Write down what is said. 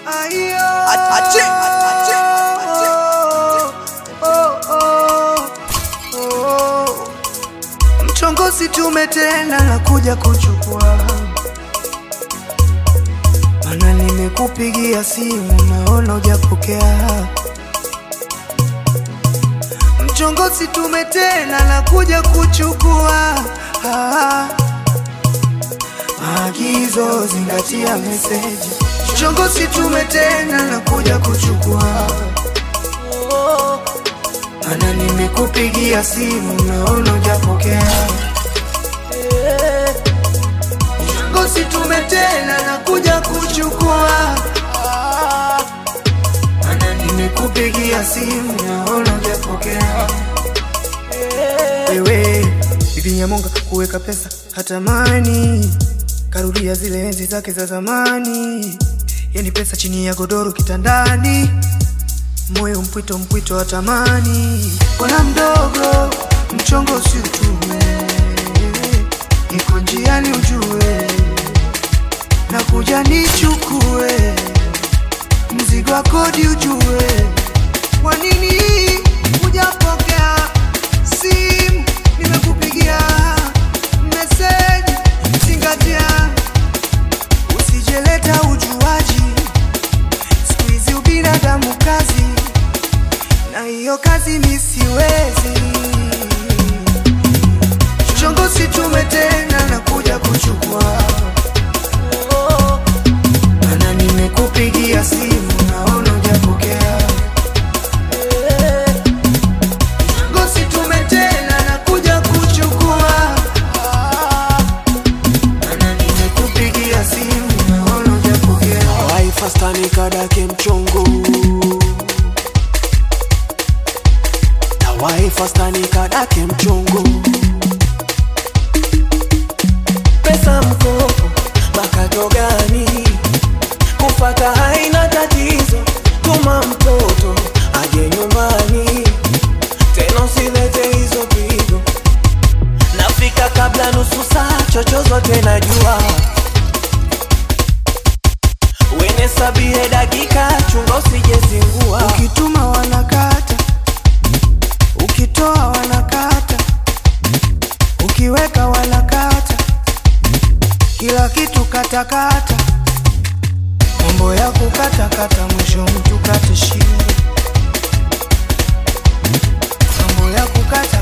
Mchongozi tumetena na kuja kuchukua, mana nimekupigia simu naona hujapokea. Mchongozi tumetena na kuja kuchukua, maagizo zingatia message. Mchongozi tumetena na kuja kuchukua, mana nimekupigia simu naona hujapokea. Mchongozi tumetena na kuja kuchukua, mana nimekupigia simu naona hujapokea. Wewe bibi Nyamonga kuweka pesa hatamani, karudia zile enzi zake za zamani. Yani pesa chini ya godoro kitandani, moyo mpwito mpwito hatamani. Bwana mdogo mchongozi utume, niko njiani ujue, na kuja nichukue mzigo wa kodi ujue. Kwa nini hujapokea simu? Nimekupigia message, zingatia, usijeleta ujuaji. Siku hizi ubinadamu kazi, na hiyo kazi mi siwezi. Mchongozi tumetena na kuja kuchukua, mana nimekupigia simu naona hujapokea. Mchongozi tumetena na kuja kuchukua, mana nimekupigia simu naona hujapokea. Wai fasta nikadake mchongo, wai fasta nikadake mchongo. Pesa mkopo makato gani? Kufata haina tatizo, tuma mtoto aje nyumbani, tena usilete hizo pigo. Nafika kabla nusu saa, chochozo tena jua. Wene sabie dakika, chunga usijezingua. Ukituma wanakata, ukitoa wanakata, ukiweka wanakata, kila kitu katakata. Mambo ya kukatakata, mwisho mtu kate shingo. Mambo ya kukata